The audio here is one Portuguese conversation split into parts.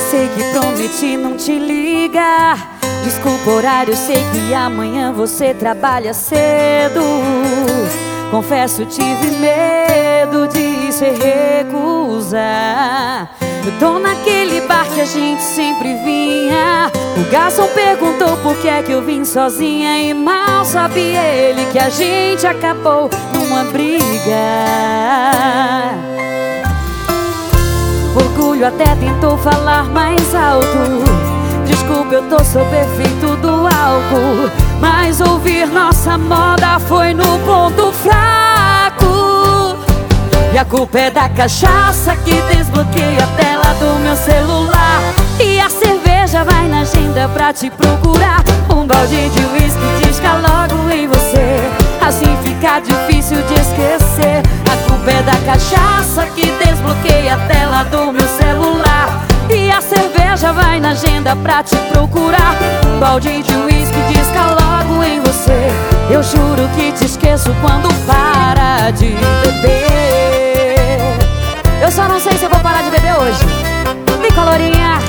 Sei que prometi não te ligar. Desculpa o horário, sei que amanhã você trabalha cedo. Confesso, tive medo de se recusar. Eu tô naquele bar que a gente sempre vinha. O garçom perguntou por que é que eu vim sozinha, e mal sabia ele que a gente acabou numa briga. Orgulho até tentou falar mais alto. Desculpa, eu tô sob efeito do álcool, mas ouvir nossa moda foi no ponto fraco. E a culpa é da cachaça que desbloqueia a tela do meu celular. E a cerveja vai na agenda pra te procurar. Um balde de uísque disca logo em você, assim fica difícil de esquecer. A culpa é da cachaça que desbloqueia a tela do meu celular. E a cerveja vai na agenda pra te procurar. Um balde de uísque disca logo em você. Eu juro que te esqueço quando para de beber. Eu só não sei se eu vou parar de beber hoje. Vem, calorinha.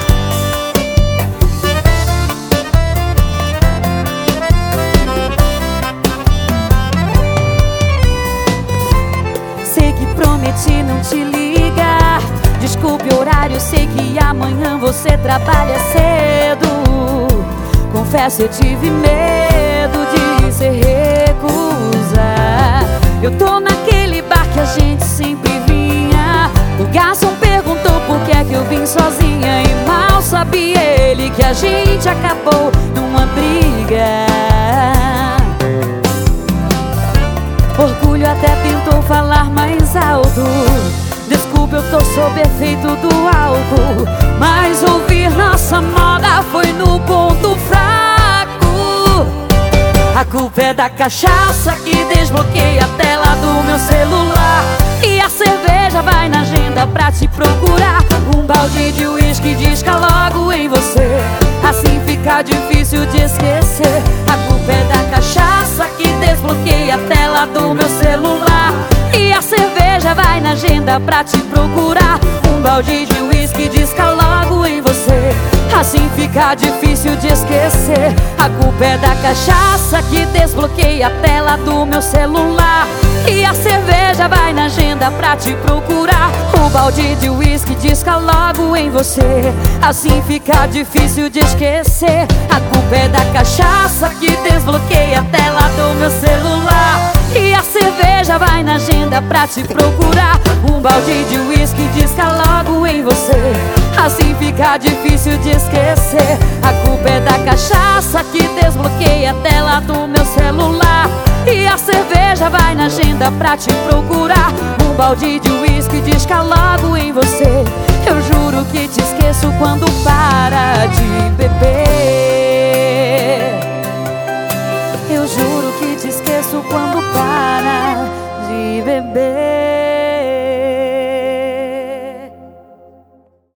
Sei que prometi não te ligar. Desculpe o horário, sei que amanhã você trabalha cedo. Confesso, eu tive medo de se recusar. Eu tô naquele bar que a gente sempre vinha. O garçom perguntou por que é que eu vim sozinha, e mal sabia ele que a gente acabou numa briga. Orgulho até tentou falar mais alto. Desculpa, eu tô sob efeito do álcool, mas ouvir nossa moda foi no ponto fraco. A culpa é da cachaça que desbloqueia a tela do meu celular. E a cerveja vai na agenda pra te procurar. Um balde de uísque disca logo em você, assim fica difícil de esquecer. A culpa é da cachaça que desbloqueia a tela do meu celular. E a cerveja vai na agenda pra te procurar. Um balde de uísque disca logo em você, assim fica difícil de esquecer. A culpa é da cachaça que desbloqueia a tela do meu celular. E a cerveja vai na agenda pra te procurar. O balde de uísque disca logo em você, assim fica difícil de esquecer. A culpa é da cachaça que desbloqueia a tela do meu celular. E a cerveja vai na agenda pra te procurar. Um balde de uísque disca logo em você, assim fica difícil de esquecer. A culpa é da cachaça que desbloqueia a tela do meu celular. E a cerveja vai na agenda pra te procurar. Um balde de uísque disca logo em você. Eu juro que te esqueço quando para de beber. Eu juro que te esqueço quando para de beber.